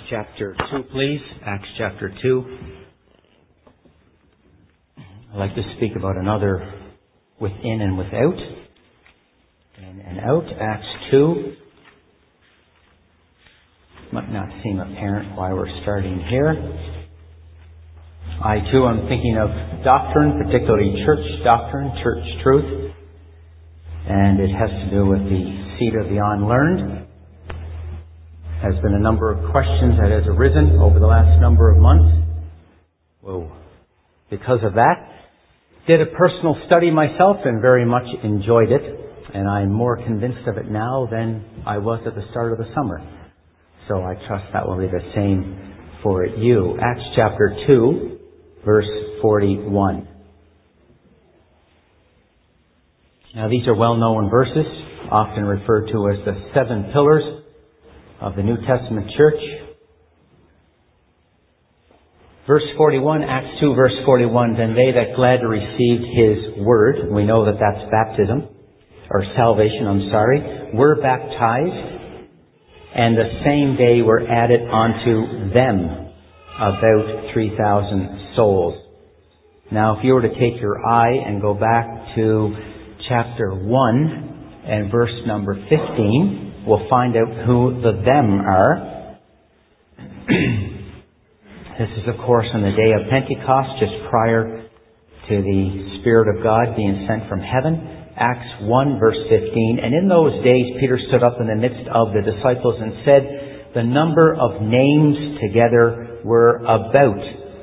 chapter 2, please. Acts chapter 2. I'd like to speak about another within and without. In and out. Acts 2. Might not seem apparent why we're starting here. I too am thinking of doctrine, particularly church doctrine, church truth. And it has to do with the seed of the unlearned. Has been a number of questions that has arisen over the last number of months. Well, because of that, did a personal study myself and very much enjoyed it. And I'm more convinced of it now than I was at the start of the summer. So I trust that will be the same for you. Acts chapter 2, verse 41. Now these are well-known verses, often referred to as the 7 pillars of the New Testament church. Verse 41, Acts 2, verse 41, then they that gladly received His word, we know that that's baptism, or salvation, were baptized, and the same day were added unto them about 3,000 souls. Now if you were to take your eye and go back to chapter 1 and verse number 15, we'll find out who the them are. This is, of course, on the day of Pentecost, just prior to the Spirit of God being sent from heaven. Acts 1, verse 15. And in those days, Peter stood up in the midst of the disciples and said, the number of names together were about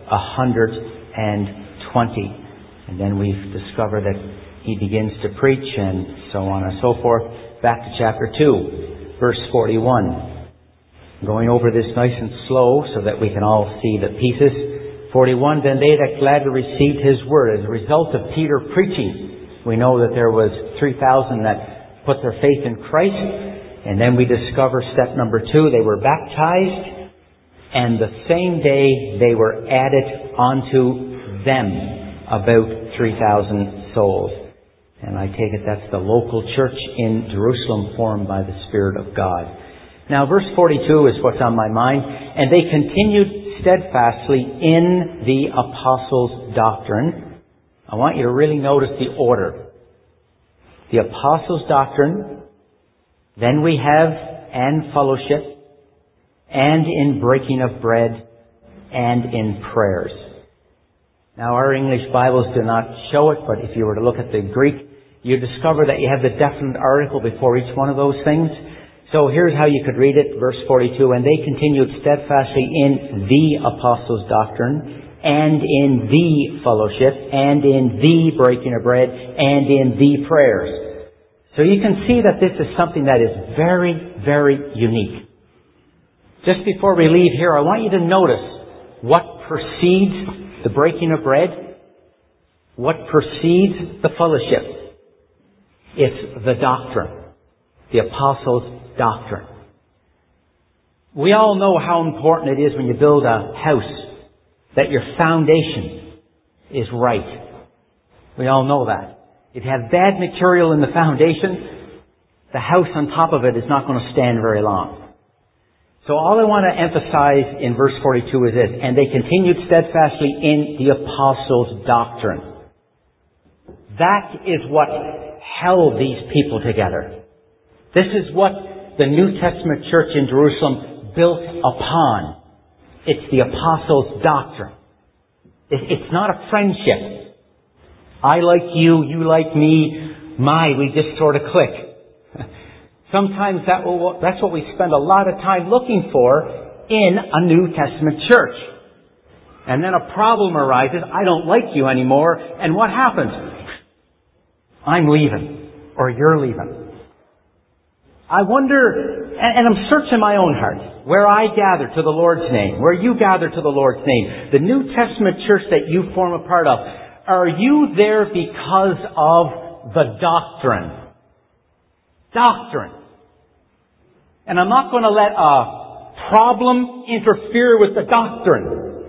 120. And then we've discovered that he begins to preach and so on and so forth. Back to chapter 2, verse 41. Going over this nice and slow so that we can all see the pieces. 41, then they that gladly received His word. As a result of Peter preaching, we know that there was 3,000 that put their faith in Christ. And then we discover step number 2, they were baptized. And the same day they were added onto them about 3,000 souls. And I take it that's the local church in Jerusalem formed by the Spirit of God. Now verse 42 is what's on my mind. And they continued steadfastly in the apostles' doctrine. I want you to really notice the order. The apostles' doctrine, then we have and fellowship, and in breaking of bread, and in prayers. Now our English Bibles do not show it, but if you were to look at the Greek, you discover that you have the definite article before each one of those things. So here's how you could read it, verse 42, and they continued steadfastly in the apostles' doctrine, and in the fellowship, and in the breaking of bread, and in the prayers. So you can see that this is something that is very, very unique. Just before we leave here, I want you to notice what precedes the breaking of bread, what precedes the fellowship. It's the doctrine, the apostles' doctrine. We all know how important it is when you build a house that your foundation is right. We all know that. If you have bad material in the foundation, the house on top of it is not going to stand very long. So all I want to emphasize in verse 42 is this, and they continued steadfastly in the apostles' doctrine. That is what held these people together. This is what the New Testament church in Jerusalem built upon. It's the apostles' doctrine. It's not a friendship. I like you, you like me, we just sort of click. Sometimes that's what we spend a lot of time looking for in a New Testament church. And then a problem arises, I don't like you anymore, and what happens? I'm leaving, or you're leaving. I wonder, and I'm searching my own heart, where I gather to the Lord's name, where you gather to the Lord's name, the New Testament church that you form a part of, are you there because of the doctrine? Doctrine. And I'm not going to let a problem interfere with the doctrine.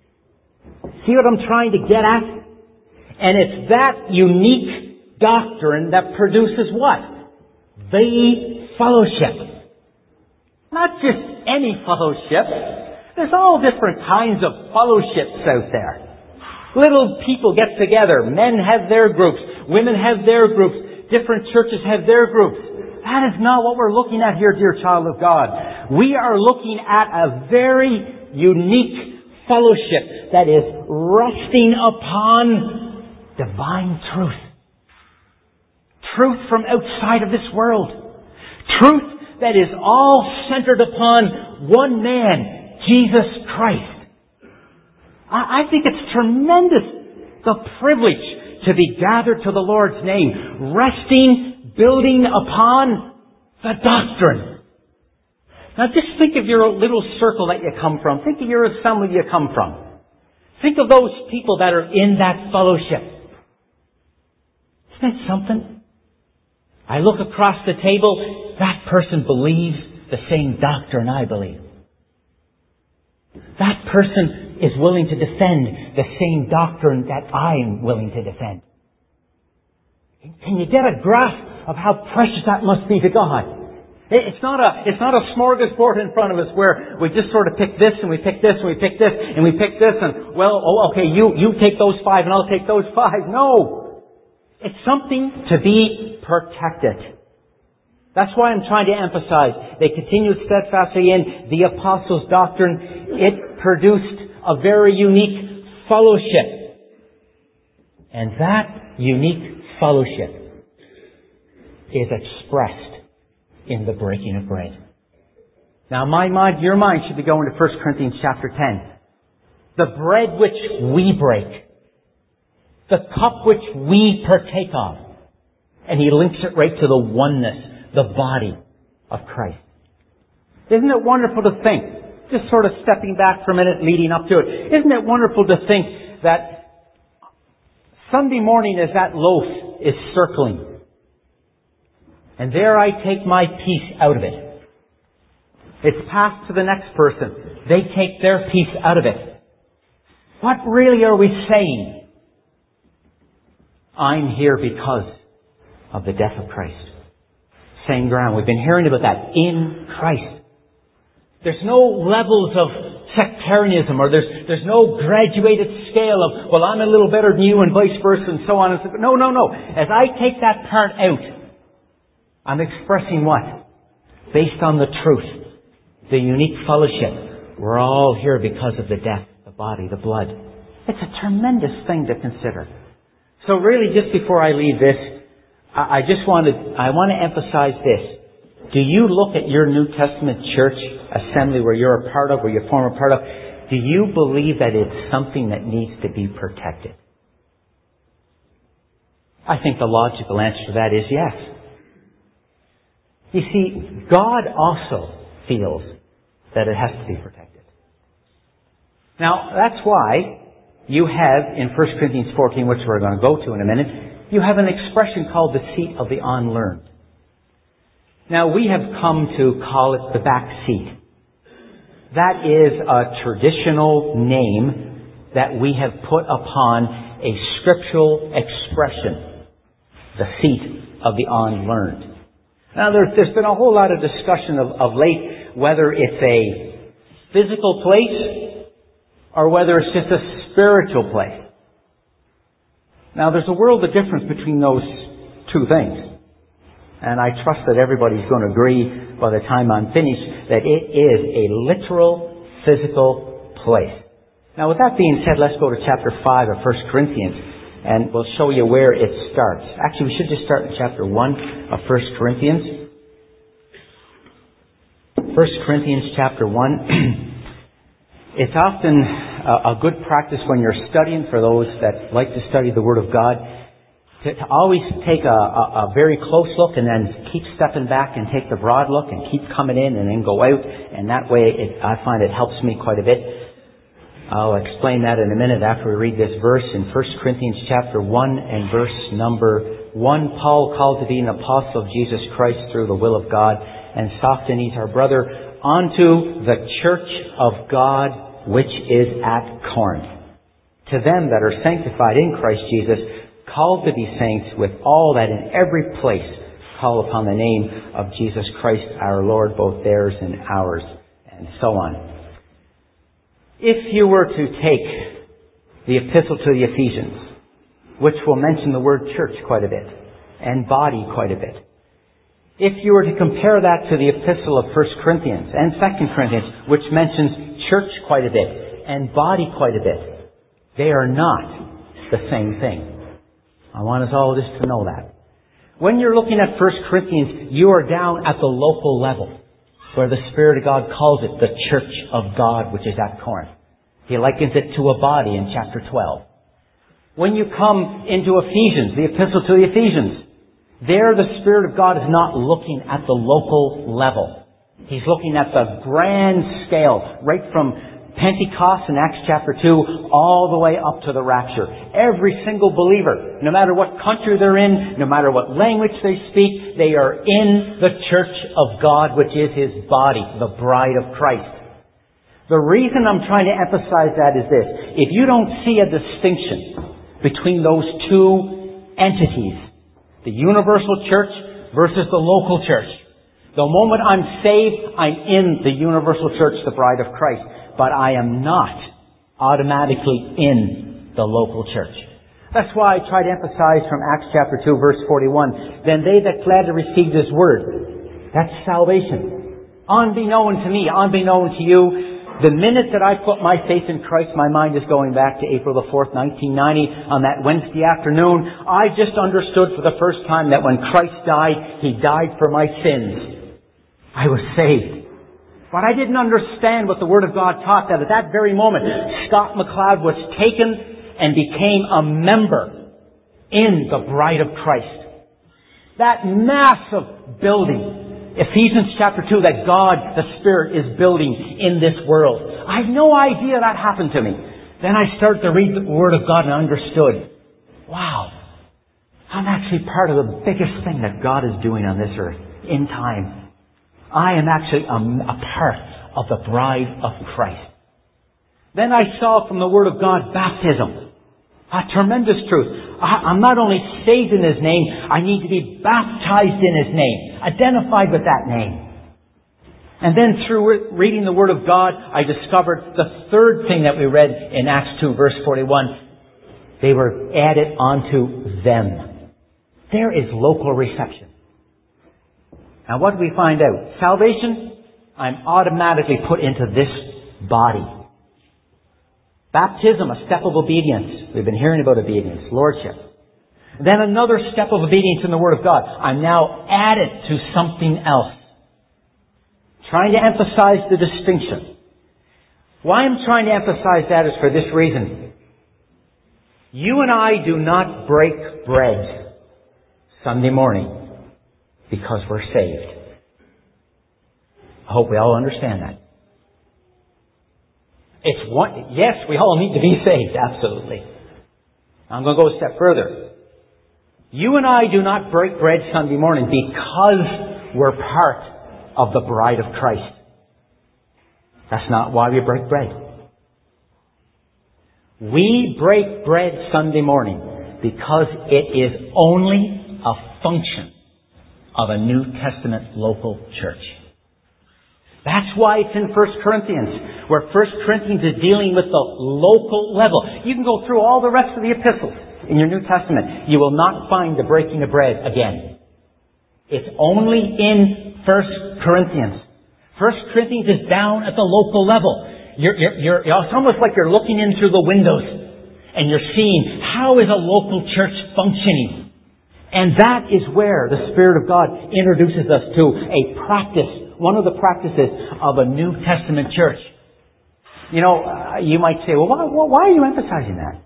See what I'm trying to get at? And it's that unique doctrine that produces what? The fellowship. Not just any fellowship, There's all different kinds of fellowships out there. Little people get together. Men have their groups. Women have their groups. Different churches have their groups. That is not what we're looking at here, dear child of God. We are looking at a very unique fellowship that is resting upon divine truth. Truth from outside of this world. Truth that is all centered upon one man, Jesus Christ. I think it's tremendous, the privilege to be gathered to the Lord's name, resting, building upon the doctrine. Now just think of your little circle that you come from. Think of your assembly you come from. Think of those people that are in that fellowship. Isn't that something? I look across the table, that person believes the same doctrine I believe. That person is willing to defend the same doctrine that I am willing to defend. Can you get a grasp of how precious that must be to God? It's not a smorgasbord in front of us where we just sort of pick this and we pick this and we pick this and we pick this and, well, okay, you take those 5 and I'll take those 5. No! It's something to be protected. That's why I'm trying to emphasize. They continued steadfastly in the apostles' doctrine. It produced a very unique fellowship. And that unique fellowship is expressed in the breaking of bread. Now your mind should be going to 1 Corinthians chapter 10. The bread which we break. The cup which we partake of. And he links it right to the oneness, the body of Christ. Isn't it wonderful to think, just sort of stepping back for a minute leading up to it, isn't it wonderful to think that Sunday morning as that loaf is circling, and there I take my piece out of it. It's passed to the next person. They take their piece out of it. What really are we saying? I'm here because of the death of Christ. Same ground. We've been hearing about that. In Christ. There's no levels of sectarianism or there's no graduated scale of, well, I'm a little better than you and vice versa and so on and so forth. No. As I take that part out, I'm expressing what? Based on the truth. The unique fellowship. We're all here because of the death, the body, the blood. It's a tremendous thing to consider. So really, just before I leave this, I want to emphasize this. Do you look at your New Testament church assembly where you're a part of, or you form a part of, do you believe that it's something that needs to be protected? I think the logical answer to that is yes. You see, God also feels that it has to be protected. Now, that's why you have in 1 Corinthians 14, which we're going to go to in a minute, you have an expression called the seat of the unlearned. Now, we have come to call it the back seat. That is a traditional name that we have put upon a scriptural expression. The seat of the unlearned. Now, there's been a whole lot of discussion of late whether it's a physical place or whether it's just a spiritual place. Now, there's a world of difference between those two things. And I trust that everybody's going to agree by the time I'm finished that it is a literal, physical place. Now, with that being said, let's go to chapter 5 of 1 Corinthians, and we'll show you where it starts. Actually, we should just start in chapter 1 of 1 Corinthians. 1 Corinthians chapter 1. It's often a good practice when you're studying, for those that like to study the Word of God, to always take a very close look and then keep stepping back and take the broad look and keep coming in and then go out. And that way, I find it helps me quite a bit. I'll explain that in a minute after we read this verse in 1 Corinthians chapter 1 and verse number 1. Paul, called to be an apostle of Jesus Christ through the will of God, and Sosthenes our brother, unto the church of God which is at Corinth. To them that are sanctified in Christ Jesus, called to be saints, with all that in every place call upon the name of Jesus Christ our Lord, both theirs and ours, and so on. If you were to take the epistle to the Ephesians, which will mention the word church quite a bit, and body quite a bit, if you were to compare that to the epistle of 1 Corinthians and 2 Corinthians, which mentions church quite a bit and body quite a bit, they are not the same thing. I want us all just to know that. When you're looking at 1 Corinthians, you are down at the local level, where the Spirit of God calls it the church of God, which is at Corinth. He likens it to a body in chapter 12. When you come into Ephesians, the epistle to the Ephesians, there the Spirit of God is not looking at the local level. He's looking at the grand scale, right from Pentecost in Acts chapter 2 all the way up to the rapture. Every single believer, no matter what country they're in, no matter what language they speak, they are in the church of God, which is His body, the bride of Christ. The reason I'm trying to emphasize that is this. If you don't see a distinction between those two entities, the universal church versus the local church, the moment I'm saved, I'm in the universal church, the bride of Christ. But I am not automatically in the local church. That's why I try to emphasize from Acts chapter 2, verse 41, then they that gladly received His word. That's salvation. Unbeknown to me, unbeknown to you, the minute that I put my faith in Christ, my mind is going back to April the 4th, 1990, on that Wednesday afternoon. I just understood for the first time that when Christ died, He died for my sins. I was saved. But I didn't understand what the Word of God taught, that at that very moment, Scott McLeod was taken and became a member in the bride of Christ. That massive building, Ephesians chapter 2, that God, the Spirit, is building in this world. I had no idea that happened to me. Then I started to read the Word of God and understood, wow, I'm actually part of the biggest thing that God is doing on this earth in time. I am actually a part of the bride of Christ. Then I saw from the Word of God baptism. A tremendous truth. I'm not only saved in His name, I need to be baptized in His name, identified with that name. And then through reading the Word of God, I discovered the third thing that we read in Acts 2, verse 41. They were added onto them. There is local reception. Now what do we find out? Salvation, I'm automatically put into this body. Baptism, a step of obedience. We've been hearing about obedience, lordship. Then another step of obedience in the Word of God. I'm now added to something else. Trying to emphasize the distinction. Why I'm trying to emphasize that is for this reason. You and I do not break bread Sunday morning because we're saved. I hope we all understand that. Yes, we all need to be saved, absolutely. I'm going to go a step further. You and I do not break bread Sunday morning because we're part of the bride of Christ. That's not why we break bread. We break bread Sunday morning because it is only a function of a New Testament local church. That's why it's in 1 Corinthians, where 1 Corinthians is dealing with the local level. You can go through all the rest of the epistles in your New Testament. You will not find the breaking of bread again. It's only in 1 Corinthians. 1 Corinthians is down at the local level. It's almost like you're looking in through the windows and you're seeing how is a local church functioning. And that is where the Spirit of God introduces us to a practice, one of the practices of a New Testament church. You know, you might say, well, why are you emphasizing that?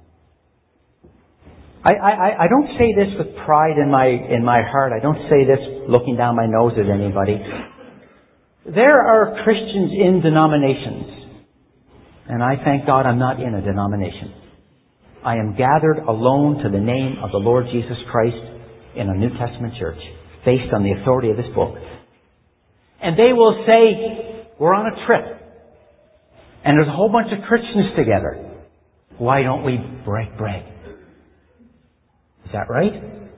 I don't say this with pride in my heart. I don't say this looking down my nose at anybody. There are Christians in denominations, and I thank God I'm not in a denomination. I am gathered alone to the name of the Lord Jesus Christ in a New Testament church, based on the authority of this book. And they will say, we're on a trip, and there's a whole bunch of Christians together. Why don't we break bread? Is that right?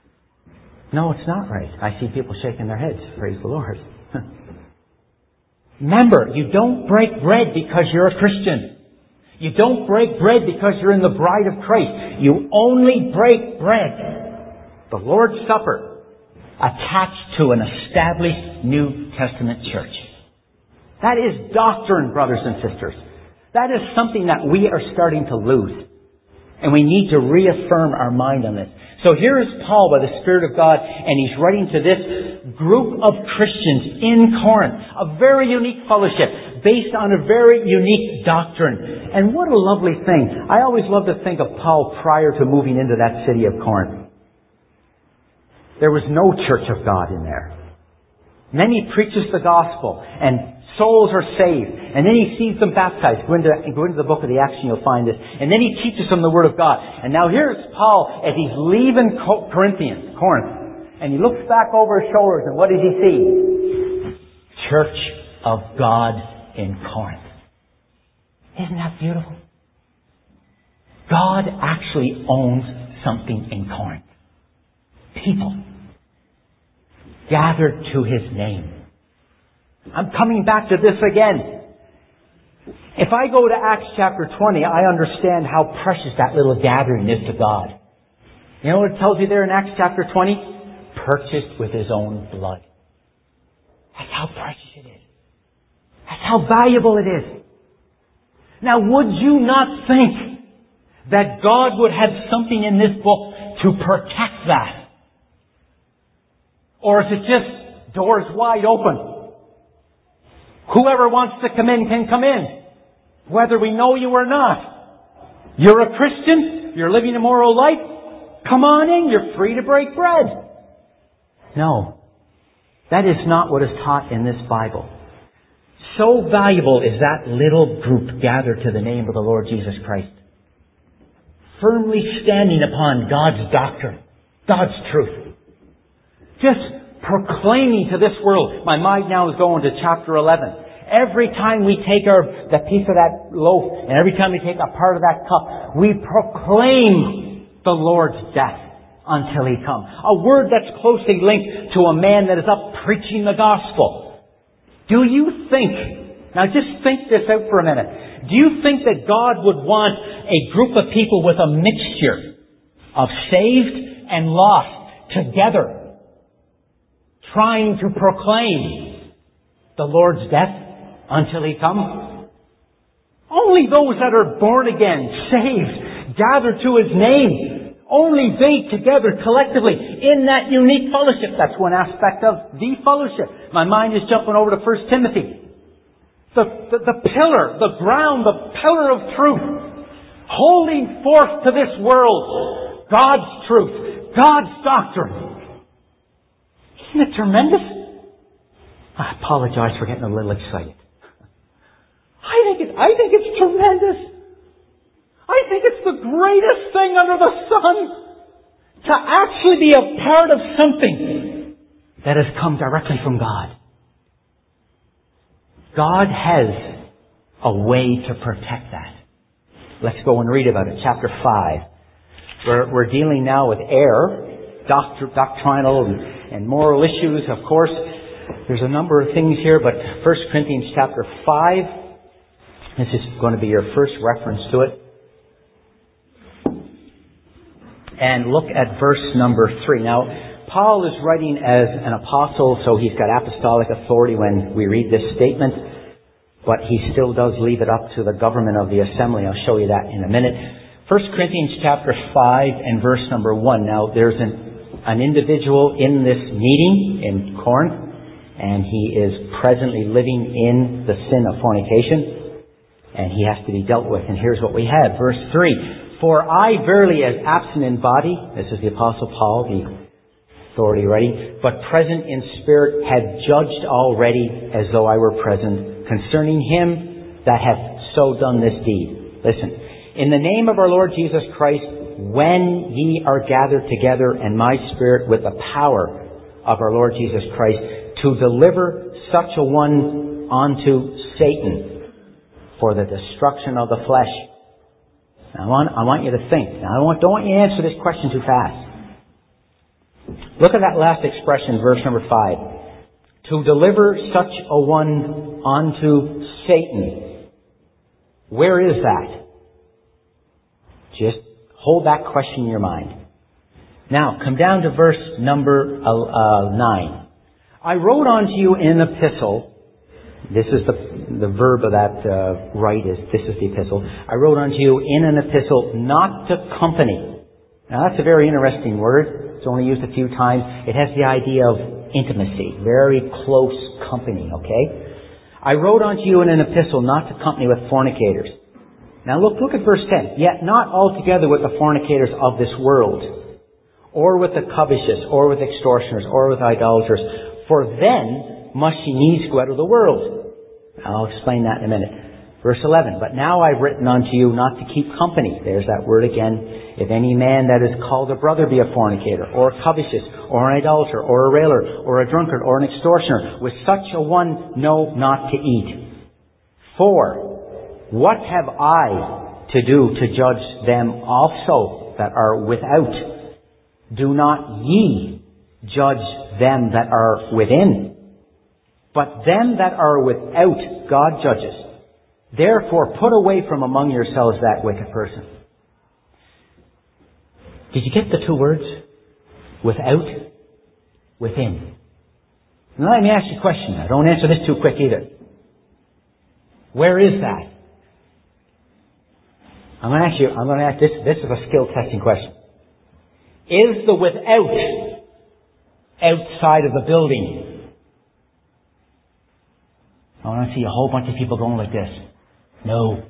No, it's not right. I see people shaking their heads. Praise the Lord. Remember, you don't break bread because you're a Christian. You don't break bread because you're in the bride of Christ. You only break bread, the Lord's Supper, attached to an established New Testament church. That is doctrine, brothers and sisters. That is something that we are starting to lose. And we need to reaffirm our mind on this. So here is Paul by the Spirit of God, and he's writing to this group of Christians in Corinth. A very unique fellowship based on a very unique doctrine. And what a lovely thing. I always love to think of Paul prior to moving into that city of Corinth. There was no church of God in there. And then he preaches the gospel, and souls are saved. And then he sees them baptized. Go into the book of the Acts and you'll find this. And then he teaches them the Word of God. And now here's Paul as he's leaving Corinth. And he looks back over his shoulders and what does he see? Church of God in Corinth. Isn't that beautiful? God actually owns something in Corinth. People gathered to His name. I'm coming back to this again. If I go to Acts chapter 20, I understand how precious that little gathering is to God. You know what it tells you there in Acts chapter 20? Purchased with His own blood. That's how precious it is. That's how valuable it is. Now, would you not think that God would have something in this book to protect that? Or is it just doors wide open? Whoever wants to come in can come in, whether we know you or not. You're a Christian, you're living a moral life, come on in, you're free to break bread. No, that is not what is taught in this Bible. So valuable is that little group gathered to the name of the Lord Jesus Christ, firmly standing upon God's doctrine, God's truth. Just proclaiming to this world. My mind now is going to chapter 11. Every time we take the piece of that loaf, and every time we take a part of that cup, we proclaim the Lord's death until He comes. A word that's closely linked to a man that is up preaching the gospel. Do you think, now just think this out for a minute, do you think that God would want a group of people with a mixture of saved and lost together, trying to proclaim the Lord's death until He comes? Only those that are born again, saved, gathered to His name, only they together collectively in that unique fellowship. That's one aspect of the fellowship. My mind is jumping over to 1 Timothy. The pillar, the ground, the pillar of truth, holding forth to this world God's truth, God's doctrine. Isn't it tremendous? I apologize for getting a little excited. I think it's tremendous. I think it's the greatest thing under the sun to actually be a part of something that has come directly from God. God has a way to protect that. Let's go and read about it. Chapter 5. We're dealing now with error, doctrinal and moral issues, of course. There's a number of things here, but 1 Corinthians chapter 5, this is going to be your first reference to it. And look at verse number 3. Now, Paul is writing as an apostle, so he's got apostolic authority when we read this statement, but he still does leave it up to the government of the assembly. I'll show you that in a minute. 1 Corinthians chapter 5 and verse number 1. Now, there's an individual in this meeting in Corinth, and he is presently living in the sin of fornication, and he has to be dealt with. And here's what we have. Verse 3. For I verily, as absent in body, this is the Apostle Paul, the authority writing, but present in spirit, had judged already as though I were present, concerning him that hath so done this deed. Listen. In the name of our Lord Jesus Christ, when ye are gathered together in my spirit with the power of our Lord Jesus Christ, to deliver such a one unto Satan for the destruction of the flesh. Now, I want you to think. Now, don't want you to answer this question too fast. Look at that last expression, verse number 5. to deliver such a one unto Satan. Where is that? Just hold that question in your mind. Now, come down to verse number 9. I wrote unto you in an epistle. This is the verb of that write is, this is the epistle. I wrote unto you in an epistle not to company. Now that's a very interesting word. It's only used a few times. It has the idea of intimacy. Very close company, okay? I wrote unto you in an epistle not to company with fornicators. Now look at verse 10. Yet not altogether with the fornicators of this world, or with the covetous, or with extortioners, or with idolaters. For then must ye needs go out of the world. I'll explain that in a minute. Verse 11. But now I've written unto you not to keep company. There's that word again. If any man that is called a brother be a fornicator, or a covetous, or an idolater, or a railer, or a drunkard, or an extortioner, with such a one know not to eat. For what have I to do to judge them also that are without? Do not ye judge them that are within. But them that are without God judges. Therefore put away from among yourselves that wicked person. Did you get the two words? Without, within. Now let me ask you a question now. Don't answer this too quick either. Where is that? I'm going to ask this is a skill testing question. Is the without outside of the building? I want to see a whole bunch of people going like this. No.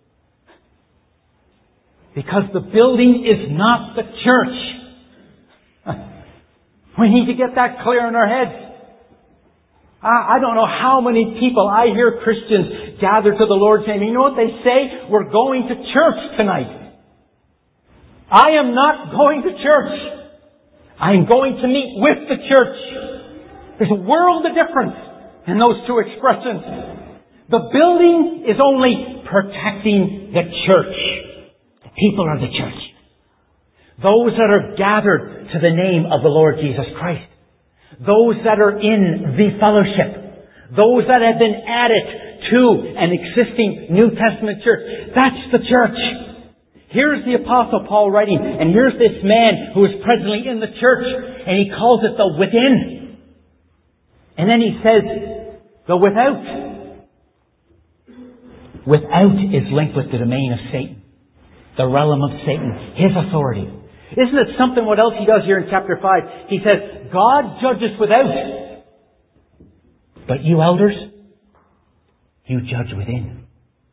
Because the building is not the church. We need to get that clear in our heads. I don't know how many people I hear Christians gather to the Lord saying, you know what they say? We're going to church tonight. I am not going to church. I am going to meet with the church. There's a world of difference in those two expressions. The building is only protecting the church. The people are the church. Those that are gathered to the name of the Lord Jesus Christ. Those that are in the fellowship. Those that have been added to an existing New Testament church. That's the church. Here's the Apostle Paul writing, and here's this man who is presently in the church, and he calls it the within. And then he says, the without. Without is linked with the domain of Satan. The realm of Satan. His authority. Isn't it something what else he does here in chapter 5? He says, God judges without. But you elders, you judge within.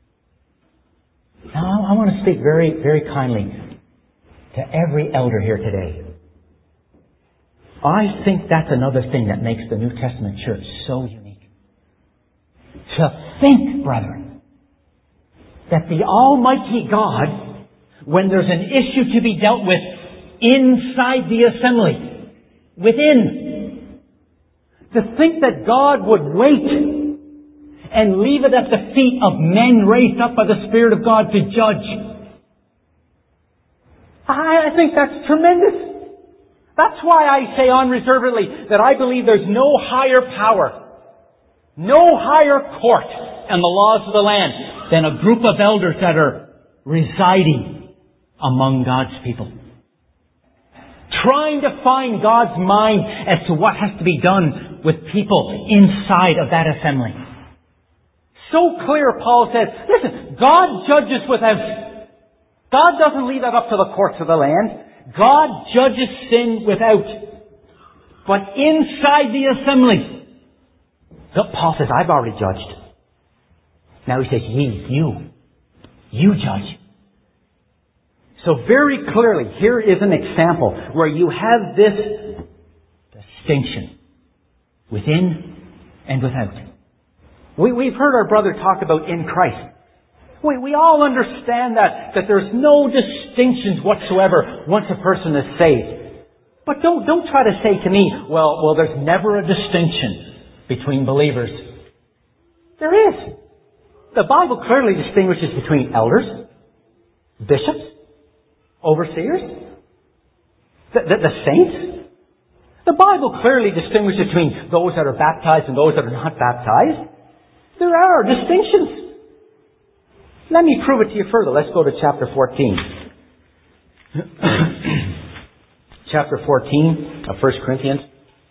Now I want to speak very, very kindly to every elder here today. I think that's another thing that makes the New Testament church so unique. To think, brethren, that the Almighty God, when there's an issue to be dealt with inside the assembly, within, to think that God would wait and leave it at the feet of men raised up by the Spirit of God to judge. I think that's tremendous. That's why I say unreservedly that I believe there's no higher power, no higher court in the laws of the land than a group of elders that are residing among God's people. Trying to find God's mind as to what has to be done with people inside of that assembly. So clear, Paul says, listen, God judges without. God doesn't leave that up to the courts of the land. God judges sin without. But inside the assembly, Paul says, I've already judged. Now he says, you judge. So very clearly, here is an example where you have this distinction within and without. We've heard our brother talk about in Christ. We all understand that there's no distinctions whatsoever once a person is saved. But don't try to say to me, well, there's never a distinction between believers. There is. The Bible clearly distinguishes between elders, bishops, overseers, the saints. The Bible clearly distinguishes between those that are baptized and those that are not baptized. There are distinctions. Let me prove it to you further. Let's go to chapter 14. Chapter 14 of 1 Corinthians.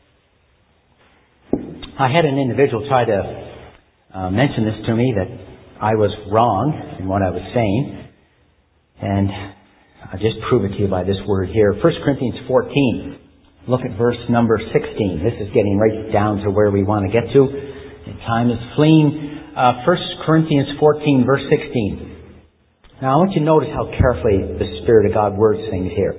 I had an individual try to mention this to me, that I was wrong in what I was saying. And I'll just prove it to you by this word here. 1 Corinthians 14. Look at verse number 16. This is getting right down to where we want to get to. And time is fleeing. 1 Corinthians 14, verse 16. Now I want you to notice how carefully the Spirit of God words things here.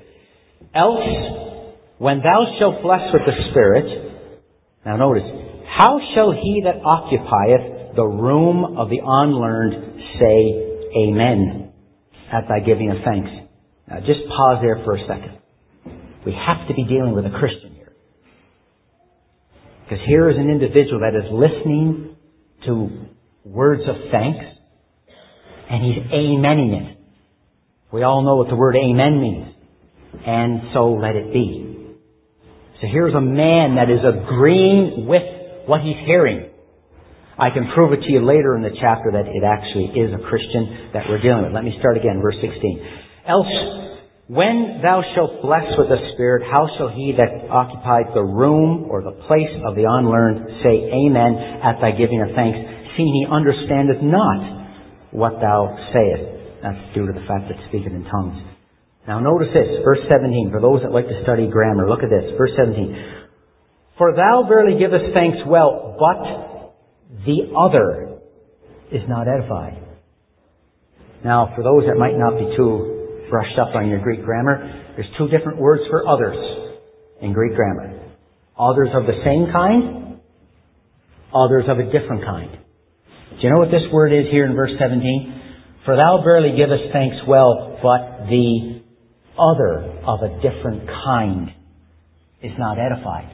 Else, when thou shalt bless with the Spirit, now notice, how shall he that occupieth the room of the unlearned say Amen at thy giving of thanks? Now just pause there for a second. We have to be dealing with a Christian here. Because here is an individual that is listening to words of thanks, and he's amening it. We all know what the word amen means. And so let it be. So here's a man that is agreeing with what he's hearing. I can prove it to you later in the chapter that it actually is a Christian that we're dealing with. Let me start again, verse 16. Else, when thou shalt bless with the Spirit, how shall he that occupied the room or the place of the unlearned say Amen at thy giving of thanks, seeing he understandeth not what thou sayest? That's due to the fact that speaking in tongues. Now notice this, verse 17, for those that like to study grammar, look at this, verse 17. For thou verily givest thanks well, but the other is not edified. Now, for those that might not be too brushed up on your Greek grammar, there's two different words for others in Greek grammar. Others of the same kind, others of a different kind. Do you know what this word is here in verse 17? For thou verily givest thanks well, but the other of a different kind is not edified.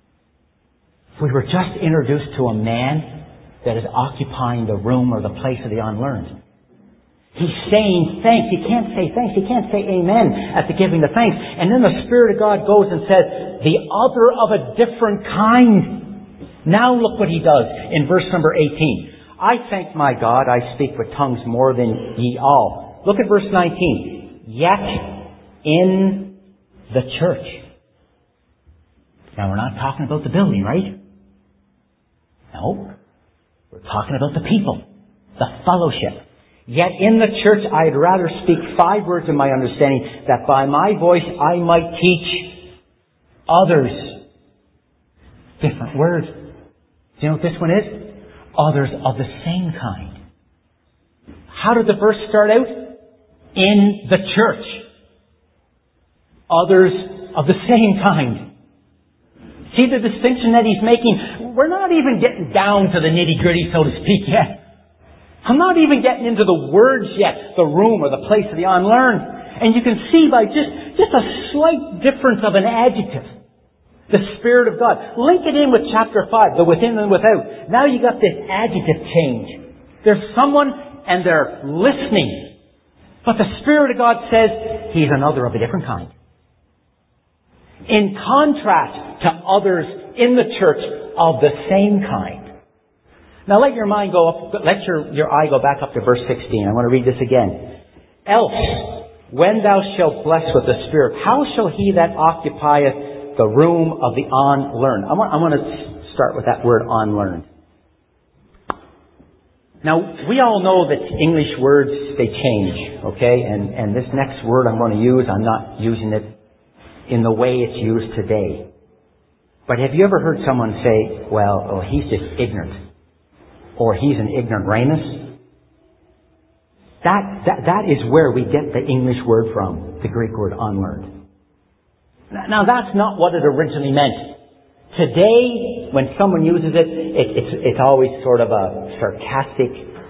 We were just introduced to a man that is occupying the room or the place of the unlearned. He's saying thanks. He can't say thanks. He can't say amen at the giving the thanks. And then the Spirit of God goes and says, the other of a different kind. Now look what he does in verse number 18. I thank my God, I speak with tongues more than ye all. Look at verse 19. Yet in the church. Now we're not talking about the building, right? No. We're talking about the people. The fellowship. Yet in the church I'd rather speak 5 words in my understanding, that by my voice I might teach others. Different words. Do you know what this one is? Others of the same kind. How did the verse start out? In the church. Others of the same kind. See the distinction that he's making? We're not even getting down to the nitty-gritty, so to speak, yet. I'm not even getting into the words yet, the room or the place of the unlearned. And you can see by just a slight difference of an adjective. The Spirit of God. Link it in with chapter 5, the within and without. Now you got this adjective change. There's someone and they're listening. But the Spirit of God says he's another of a different kind. In contrast to others in the church of the same kind. Now let your mind go up, let your eye go back up to verse 16. I want to read this again. Else, when thou shalt bless with the Spirit, how shall he that occupieth the room of the unlearned? I want to start with that word unlearned. Now, we all know that English words, they change, okay? And this next word I'm going to use, I'm not using it in the way it's used today. But have you ever heard someone say, well, he's just ignorant? Or he's an ignoramus? That is where we get the English word from, the Greek word unlearned. Now that's not what it originally meant. Today, when someone uses it, it's always sort of a sarcastic,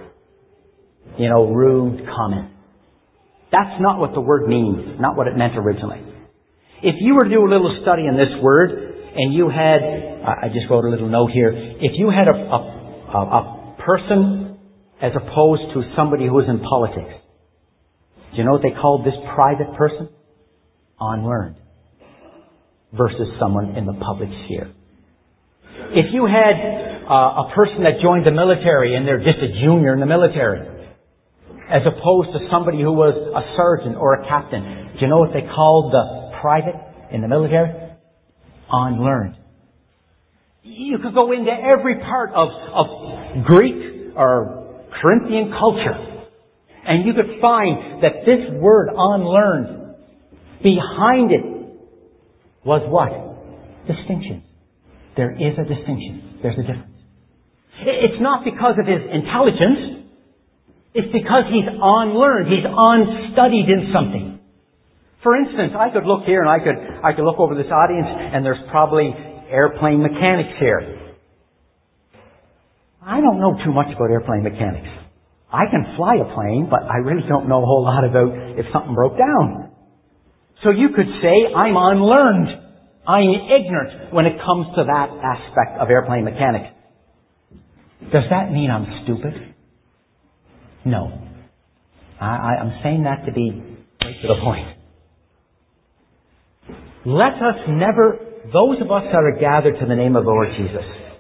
rude comment. That's not what the word means, not what it meant originally. If you were to do a little study on this word, and you had, I just wrote a little note here, if you had a person as opposed to somebody who was in politics. Do you know what they called this private person? Unlearned. versus someone in the public sphere. If you had a person that joined the military and they're just a junior in the military, as opposed to somebody who was a sergeant or a captain, do you know what they called the private in the military? Unlearned. You could go into every part of Greek or Corinthian culture, and you could find that this word unlearned, behind it was what? Distinction. There is a distinction. There's a difference. It's not because of his intelligence. It's because he's unlearned. He's unstudied in something. For instance, I could look here and I could look over this audience, and there's probably airplane mechanics here. I don't know too much about airplane mechanics. I can fly a plane, but I really don't know a whole lot about if something broke down. So you could say, I'm unlearned. I'm ignorant when it comes to that aspect of airplane mechanics. Does that mean I'm stupid? No. I'm saying that to be right to the point. Let us never, those of us that are gathered to the name of the Lord Jesus,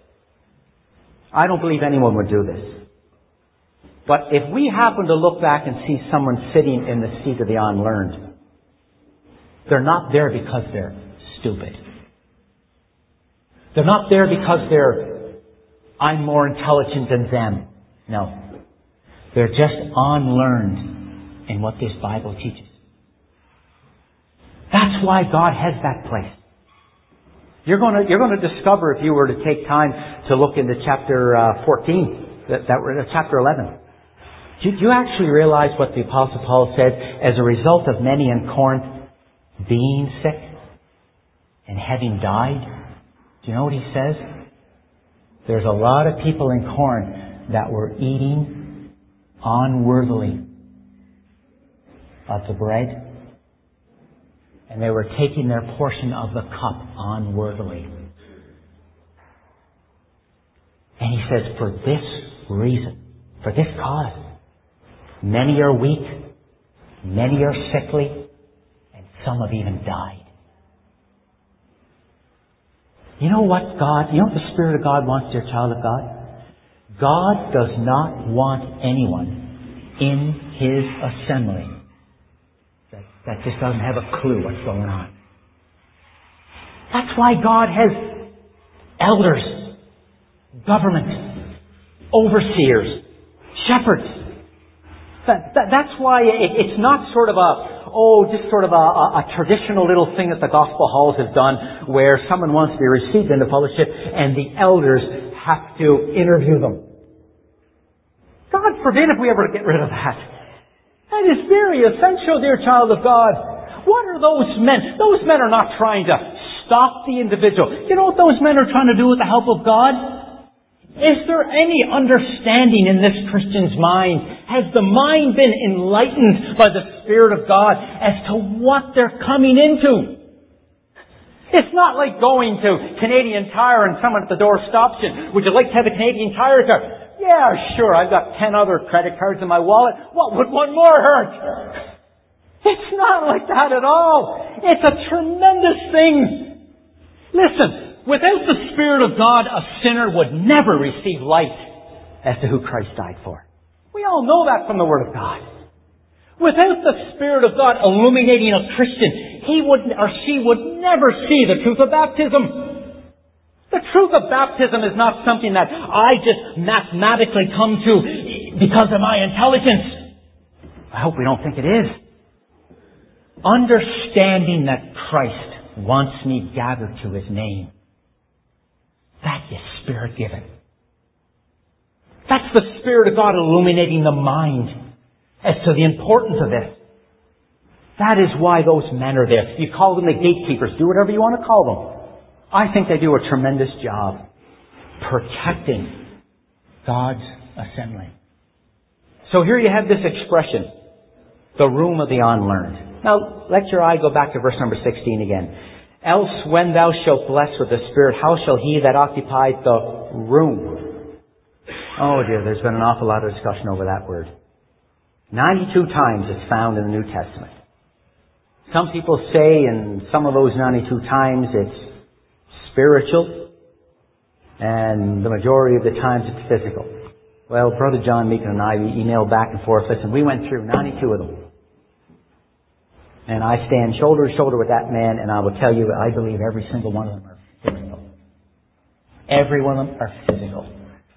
I don't believe anyone would do this. But if we happen to look back and see someone sitting in the seat of the unlearned, they're not there because they're stupid. They're not there because I'm more intelligent than them. No. They're just unlearned in what this Bible teaches. That's why God has that place. You're going to discover, if you were to take time to look into chapter 14, chapter 11. Do you actually realize what the Apostle Paul said? As a result of many in Corinth being sick and having died, do you know what he says? There's a lot of people in Corinth that were eating unworthily of the bread, and they were taking their portion of the cup unworthily. And he says, for this reason, for this cause, many are weak, many are sickly, and some have even died. You know what the Spirit of God wants, dear child of God? God does not want anyone in His assembly that just doesn't have a clue what's going on. That's why God has elders, government, overseers, shepherds. That's why it's not sort of a traditional little thing that the gospel halls have done where someone wants to be received into fellowship and the elders have to interview them. God forbid if we ever get rid of that. That is very essential, dear child of God. What are those men? Those men are not trying to stop the individual. You know what those men are trying to do with the help of God? Is there any understanding in this Christian's mind? Has the mind been enlightened by the Spirit of God as to what they're coming into? It's not like going to Canadian Tire and someone at the door stops you. Would you like to have a Canadian Tire card? Yeah, sure. I've got 10 other credit cards in my wallet. What would one more hurt? It's not like that at all. It's a tremendous thing. Listen, without the Spirit of God, a sinner would never receive light as to who Christ died for. We all know that from the Word of God. Without the Spirit of God illuminating a Christian, he would or she would never see the truth of baptism. The truth of baptism is not something that I just mathematically come to because of my intelligence. I hope we don't think it is. Understanding that Christ wants me gathered to His name. That is Spirit-given. That's the Spirit of God illuminating the mind as to the importance of this. That is why those men are there. You call them the gatekeepers. Do whatever you want to call them. I think they do a tremendous job protecting God's assembly. So here you have this expression, the room of the unlearned. Now, let your eye go back to verse number 16 again. Else, when thou shalt bless with the Spirit, how shall he that occupies the room? Oh dear, there's been an awful lot of discussion over that word. 92 times it's found in the New Testament. Some people say in some of those 92 times it's spiritual, and the majority of the times it's physical. Well, Brother John Meekin and I, we emailed back and forth. Listen, we went through 92 of them. And I stand shoulder to shoulder with that man, and I will tell you, I believe every single one of them are physical. Every one of them are physical.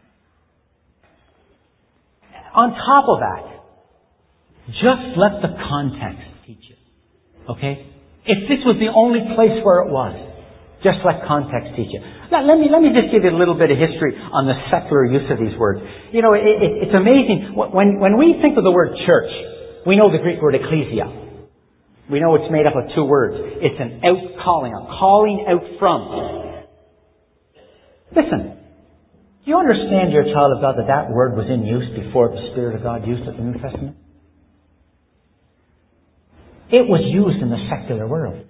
On top of that, just let the context teach you. Okay? If this was the only place where it was, just let context teach you. Now, let me just give you a little bit of history on the secular use of these words. You know, it's amazing. When we think of the word church, we know the Greek word ecclesia. We know it's made up of two words. It's an out-calling, a calling out from. Listen, do you understand, you're a child of God, that word was in use before the Spirit of God used it in the New Testament? It was used in the secular world.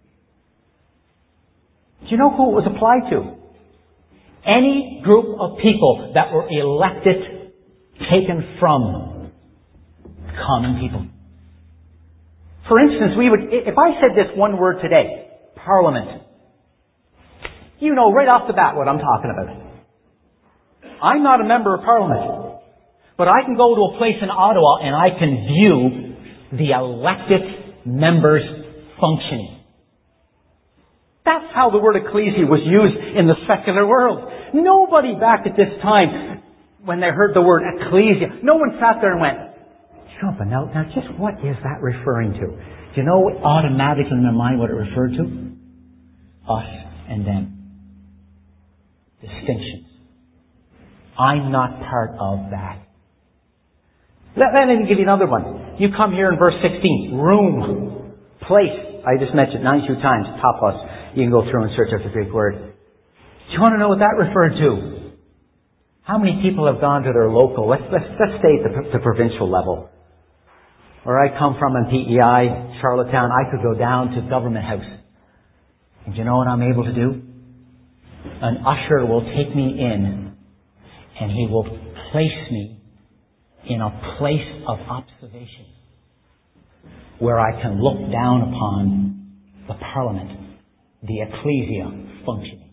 Do you know who it was applied to? Any group of people that were elected, taken from common people. For instance, if I said this one word today, Parliament, you know right off the bat what I'm talking about. I'm not a member of Parliament, but I can go to a place in Ottawa and I can view the elected members functioning. That's how the word ecclesia was used in the secular world. Nobody back at this time, when they heard the word ecclesia, no one sat there and went, but now just what is that referring to? Do you know automatically in their mind what it referred to? Us and them. Distinctions. I'm not part of that. Let me give you another one. You come here in verse 16. Room. Place. I just mentioned 92 times. Topos. You can go through and search up the Greek word. Do you want to know what that referred to? How many people have gone to their local? Let's stay at the provincial level. Where I come from in PEI, Charlottetown, I could go down to Government House. And do you know what I'm able to do? An usher will take me in and he will place me in a place of observation where I can look down upon the Parliament, the ecclesia functioning.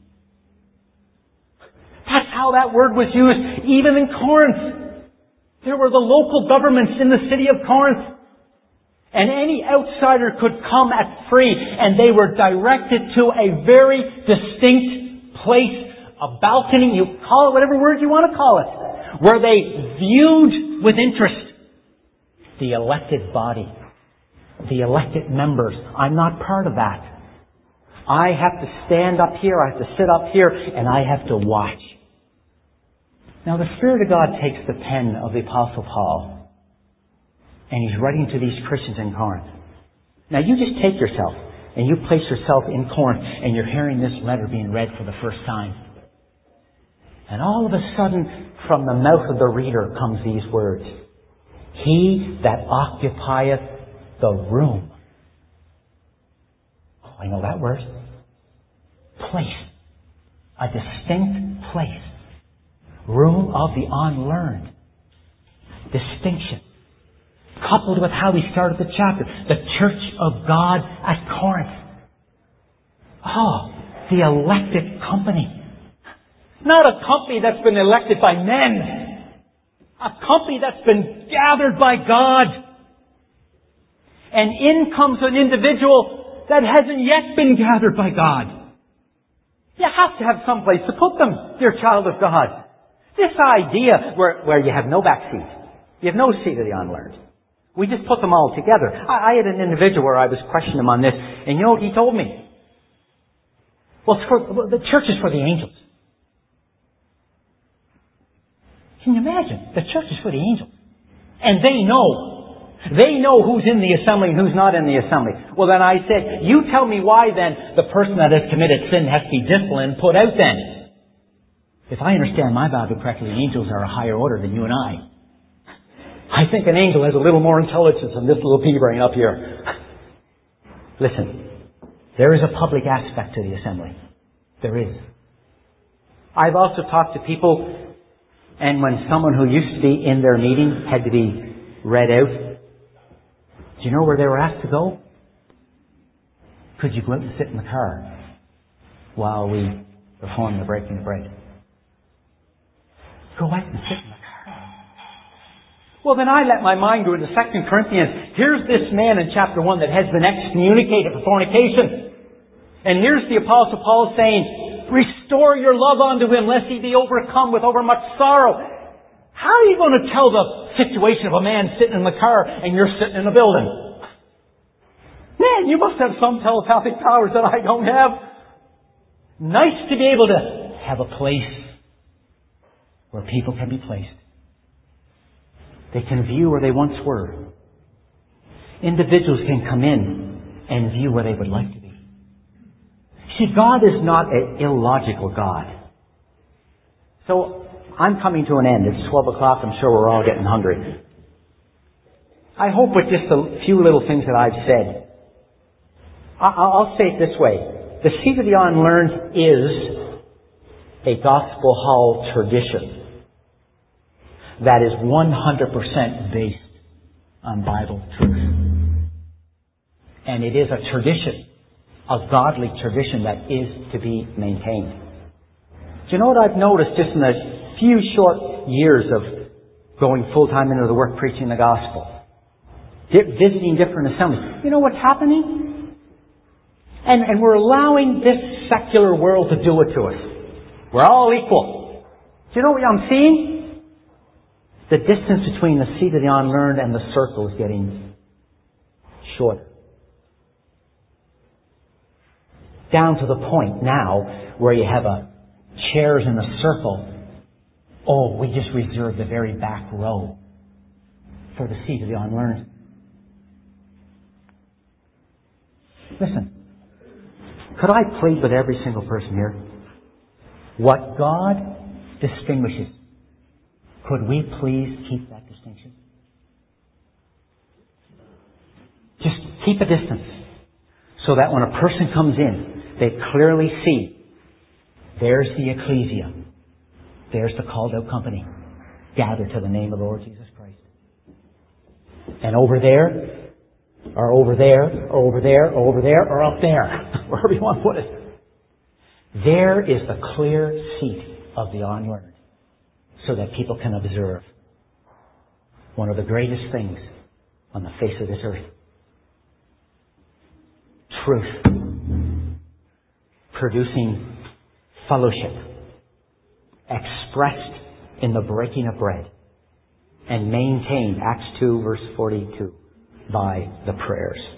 That's how that word was used even in Corinth. There were the local governments in the city of Corinth. And any outsider could come at free, and they were directed to a very distinct place, a balcony, you call it whatever word you want to call it, where they viewed with interest the elected body, the elected members. I'm not part of that. I have to stand up here, I have to sit up here, and I have to watch. Now the Spirit of God takes the pen of the Apostle Paul, and he's writing to these Christians in Corinth. Now you just take yourself and you place yourself in Corinth and you're hearing this letter being read for the first time. And all of a sudden from the mouth of the reader comes these words. He that occupieth the room. Oh, I know that word. Place. A distinct place. Room of the unlearned. Distinction. Coupled with how he started the chapter. The church of God at Corinth. Oh, the elected company. Not a company that's been elected by men. A company that's been gathered by God. And in comes an individual that hasn't yet been gathered by God. You have to have some place to put them, dear child of God. This idea where you have no back seat. You have no seat of the unlearned. We just put them all together. I had an individual where I was questioning him on this, and you know what he told me? Well, the church is for the angels. Can you imagine? The church is for the angels. And they know who's in the assembly and who's not in the assembly. Well, then I said, you tell me why then the person that has committed sin has to be disciplined, put out then. If I understand my Bible correctly, the angels are a higher order than you and I. I think an angel has a little more intelligence than this little pea brain up here. Listen, there is a public aspect to the assembly. There is. I've also talked to people, and when someone who used to be in their meeting had to be read out, do you know where they were asked to go? Could you go out and sit in the car while we perform the breaking of bread? Go out and sit in the car. Well, then I let my mind go into 2 Corinthians. Here's this man in chapter 1 that has been excommunicated for fornication. And here's the Apostle Paul saying, restore your love unto him, lest he be overcome with overmuch sorrow. How are you going to tell the situation of a man sitting in the car and you're sitting in a building? Man, you must have some telepathic powers that I don't have. Nice to be able to have a place where people can be placed. They can view where they once were. Individuals can come in and view where they would like to be. See, God is not an illogical God. So, I'm coming to an end. It's 12 o'clock. I'm sure we're all getting hungry. I hope with just a few little things that I've said, I'll say it this way. The Seed of the Unlearned is a gospel hall tradition that is 100% based on Bible truth. And it is a tradition, a godly tradition that is to be maintained. Do you know what I've noticed just in the few short years of going full-time into the work preaching the gospel? Visiting different assemblies. You know what's happening? And we're allowing this secular world to do it to us. We're all equal. Do you know what I'm seeing? The distance between the Seed of the Unlearned and the circle is getting shorter. Down to the point now where you have chairs in a circle. Oh, we just reserve the very back row for the Seed of the Unlearned. Listen, could I plead with every single person here? What God distinguishes, could we please keep that distinction? Just keep a distance so that when a person comes in, they clearly see there's the ecclesia. There's the called out company gathered to the name of the Lord Jesus Christ. And over there, or over there, or over there, or over there, or up there, wherever you want to put it. There is the clear seat of the unlearned, so that people can observe one of the greatest things on the face of this earth. Truth. Producing fellowship. Expressed in the breaking of bread. And maintained, Acts 2 verse 42, by the prayers.